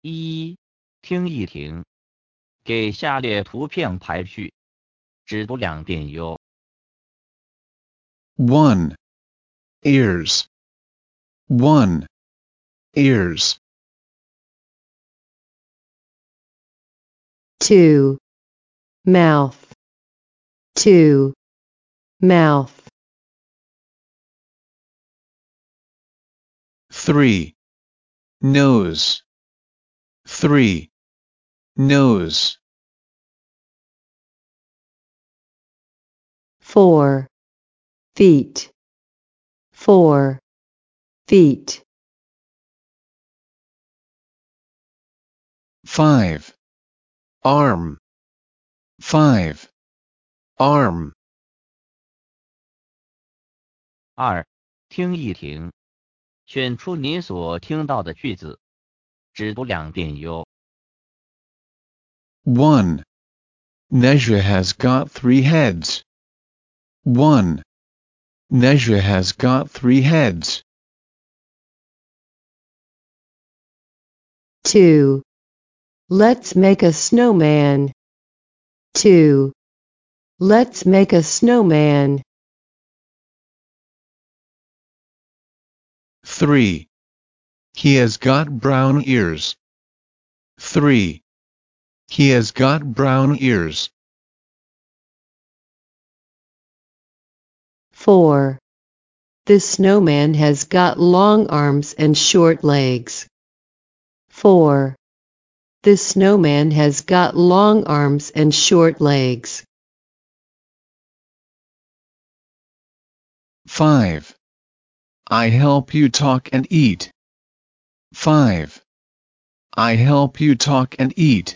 一，听一听，给下列图片排序，只读2遍哟。 1. Ears. 1. Ears. 2. Mouth. 2. Mouth. 3. Nose. 3. Nose. 4. Feet. 4. Feet. 5. Arm. 5. Arm. 2，听一听，选出你所听到的句子，只读2遍哟。 1. Nezha has got 3 heads. 1. Nezha has got 3 heads. 2. Let's make a snowman. 2. Let's make a snowman. 3. He has got brown ears. 3. He has got brown ears. 4. This snowman has got long arms and short legs. 4. This snowman has got long arms and short legs. 5. I help you talk and eat. 5. I help you talk and eat.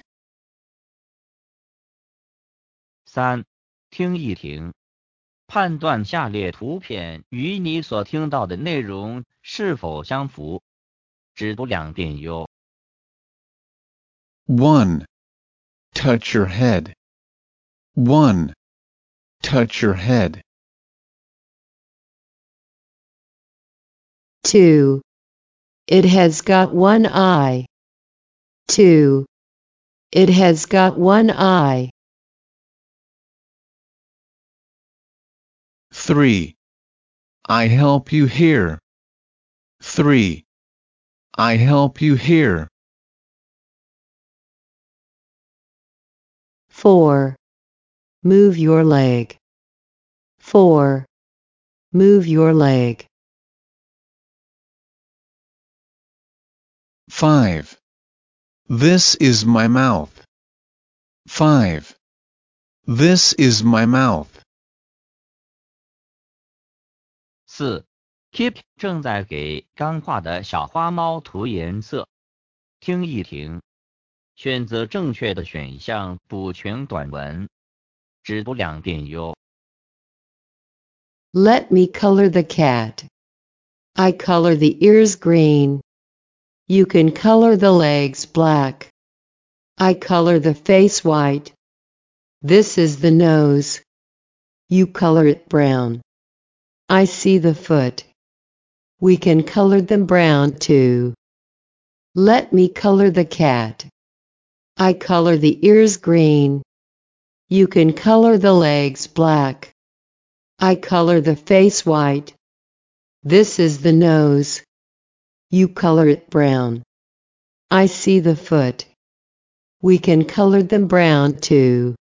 3，听一听，判断下列图片与你所听到的内容是否相符，只读2遍哟。 1. Touch your head. 1. Touch your head. 2. It has got one eye. 2. It has got one eye. 3. I help you hear. 3. I help you hear. 4. Move your leg. 4. Move your leg. 5. This is my mouth. 5. This is my mouth. 4， Keep 正在给刚画的小花猫涂颜色，听一听，选择正确的选项补全短文，只读2遍哟。 Let me color the cat. I color the ears green. You can color the legs black. I color the face white. This is the nose. You color it brown. I see the foot. We can color them brown too. Let me color the cat. I color the ears green. You can color the legs black. I color the face white. This is the nose. You color it brown. I see the foot. We can color them brown too.